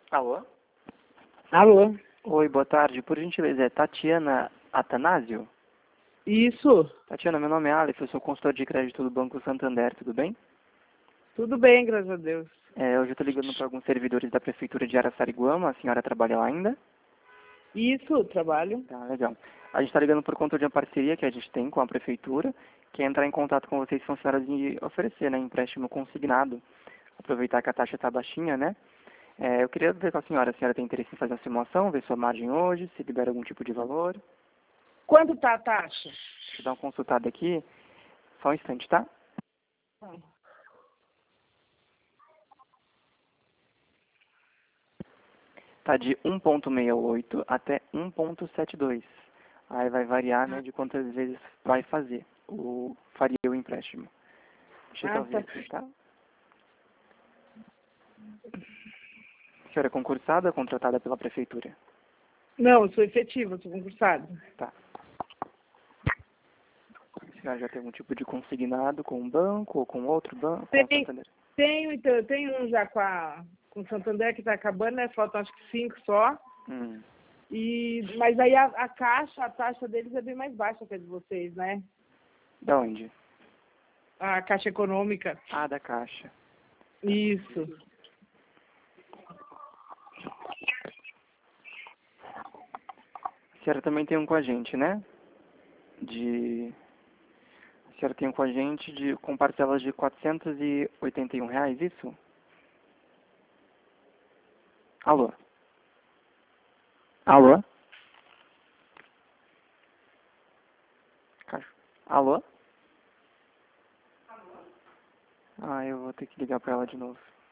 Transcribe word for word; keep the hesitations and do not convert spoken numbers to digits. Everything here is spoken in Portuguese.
Alô? Alô? Oi, boa tarde. Por gentileza, é Tatiana Atanásio? Isso. Tatiana, meu nome é Alex, eu sou consultor de crédito do Banco Santander, tudo bem? Tudo bem, graças a Deus. É, hoje eu estou ligando para alguns servidores da Prefeitura de Araçariguama, a senhora trabalha lá ainda? Isso, trabalho. Tá, legal. A gente está ligando por conta de uma parceria que a gente tem com a Prefeitura, que é entrar em contato com vocês funcionários e oferecer, né, empréstimo consignado. Aproveitar que a taxa está baixinha, né? É, eu queria ver com a senhora, a senhora tem interesse em fazer uma simulação, ver sua margem hoje, se libera algum tipo de valor. Quanto tá a taxa? Deixa eu dar uma consultada aqui, só um instante, tá? Tá de um ponto sessenta e oito até um ponto setenta e dois. Aí vai variar, né, de quantas vezes vai fazer o faria o empréstimo. Deixa eu Ah, só tá. ver aqui, tá? A senhora é concursada ou contratada pela prefeitura? Não, eu sou efetiva, eu sou concursada. Tá. A senhora já tem algum tipo de consignado com um banco ou com outro banco? Com o Tem, Santander? tenho, então, eu tenho um já com a com o Santander que tá acabando, né? Faltam acho que cinco só. Hum. E, mas aí a, a caixa, a taxa deles é bem mais baixa que a de vocês, né? Da onde? A caixa econômica. Ah, da Caixa. Isso. A senhora também tem um com a gente, né? De... A senhora tem um com a gente de... com parcelas de quatrocentos e oitenta e um reais, isso? Alô? Alô? Caixa. Alô? Ah, eu vou ter que ligar pra ela de novo.